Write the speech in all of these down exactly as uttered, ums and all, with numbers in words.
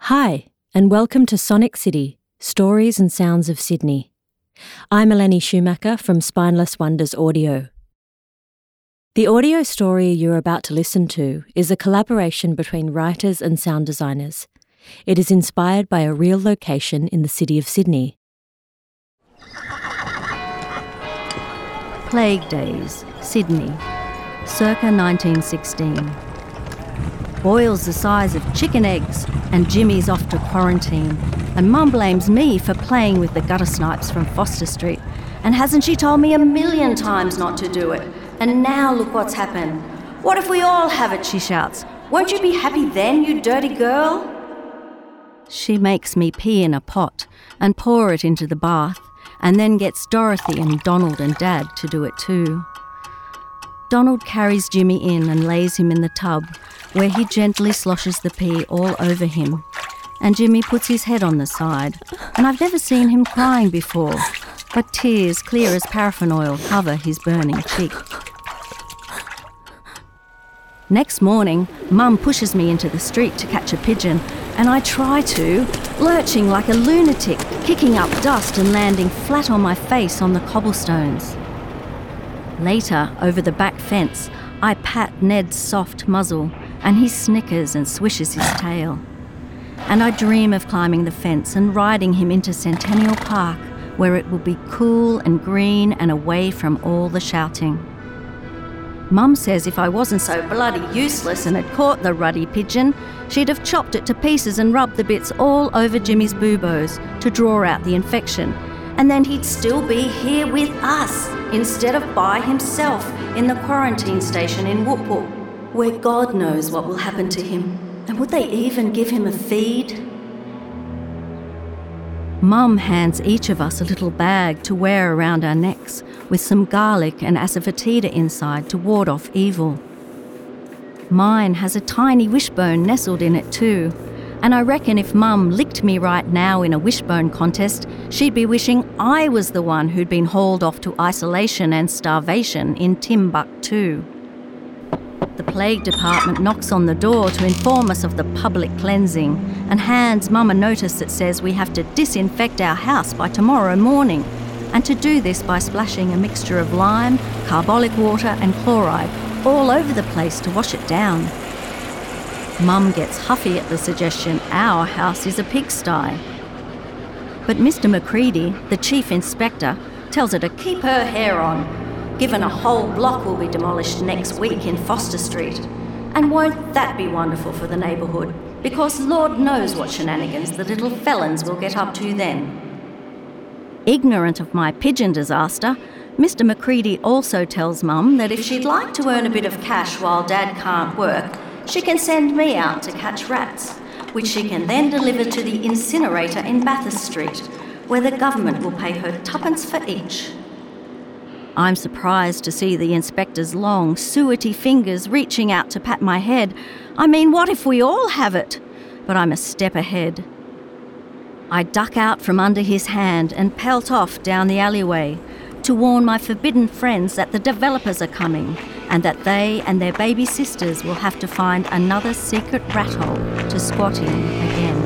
Hi, and welcome to Sonic City, Stories and Sounds of Sydney. I'm Eleni Schumacher from Spineless Wonders Audio. The audio story you're about to listen to is a collaboration between writers and sound designers. It is inspired by a real location in the city of Sydney. Plague Days, Sydney, circa nineteen sixteen. Boils the size of chicken eggs, and Jimmy's off to quarantine, and Mum blames me for playing with the gutter snipes from Foster Street. And hasn't she told me a million times not to do it? And now look what's happened. What if we all have it, she shouts. Won't you be happy then, you dirty girl? She makes me pee in a pot and pour it into the bath, and then gets Dorothy and Donald and Dad to do it too. Donald carries Jimmy in and lays him in the tub, where he gently sloshes the pee all over him. And Jimmy puts his head on the side, and I've never seen him crying before, but tears clear as paraffin oil cover his burning cheek. Next morning, Mum pushes me into the street to catch a pigeon, and I try to, lurching like a lunatic, kicking up dust and landing flat on my face on the cobblestones. Later, over the back fence, I pat Ned's soft muzzle, and he snickers and swishes his tail. And I dream of climbing the fence and riding him into Centennial Park, where it will be cool and green and away from all the shouting. Mum says if I wasn't so bloody useless and had caught the ruddy pigeon, she'd have chopped it to pieces and rubbed the bits all over Jimmy's boobos to draw out the infection. And then he'd still be here with us, instead of by himself in the quarantine station in Whoop Whoop, where God knows what will happen to him. And would they even give him a feed? Mum hands each of us a little bag to wear around our necks, with some garlic and asafoetida inside to ward off evil. Mine has a tiny wishbone nestled in it too, and I reckon if Mum licked me right now in a wishbone contest, she'd be wishing I was the one who'd been hauled off to isolation and starvation in Timbuktu. The plague department knocks on the door to inform us of the public cleansing and hands Mum a notice that says we have to disinfect our house by tomorrow morning, and to do this by splashing a mixture of lime, carbolic water and chloride all over the place to wash it down. Mum gets huffy at the suggestion our house is a pigsty. But Mister McCready, the chief inspector, tells her to keep her hair on, given a whole block will be demolished next week in Foster Street. And won't that be wonderful for the neighbourhood? Because Lord knows what shenanigans the little felons will get up to then. Ignorant of my pigeon disaster, Mister McCready also tells Mum that if she'd like to earn a bit of cash while Dad can't work, she can send me out to catch rats, which she can then deliver to the incinerator in Bathurst Street, where the government will pay her tuppence for each. I'm surprised to see the inspector's long, suety fingers reaching out to pat my head. I mean, what if we all have it? But I'm a step ahead. I duck out from under his hand and pelt off down the alleyway to warn my forbidden friends that the developers are coming and that they and their baby sisters will have to find another secret rat hole to squat in again.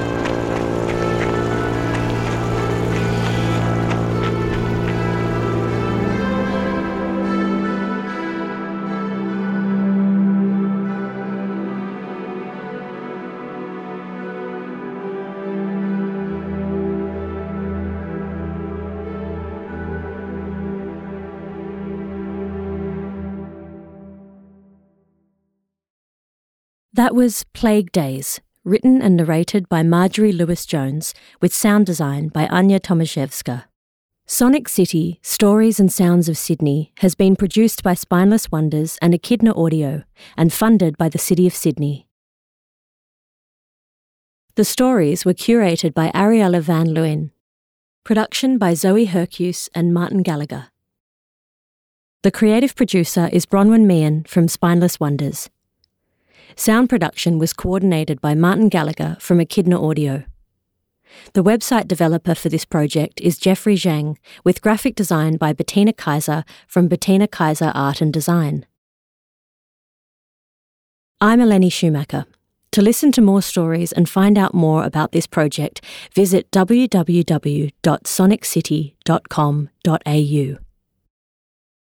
That was Plague Days, written and narrated by Marjorie Lewis-Jones, with sound design by Anya Tomaszewska. Sonic City, Stories and Sounds of Sydney has been produced by Spineless Wonders and Echidna Audio and funded by the City of Sydney. The stories were curated by Ariella Van Leeuwen. Production by Zoe Hercuse and Martin Gallagher. The creative producer is Bronwyn Meehan from Spineless Wonders. Sound production was coordinated by Martin Gallagher from Echidna Audio. The website developer for this project is Jeffrey Zhang, with graphic design by Bettina Kaiser from Bettina Kaiser Art and Design. I'm Eleni Schumacher. To listen to more stories and find out more about this project, visit w w w dot sonic city dot com dot a u.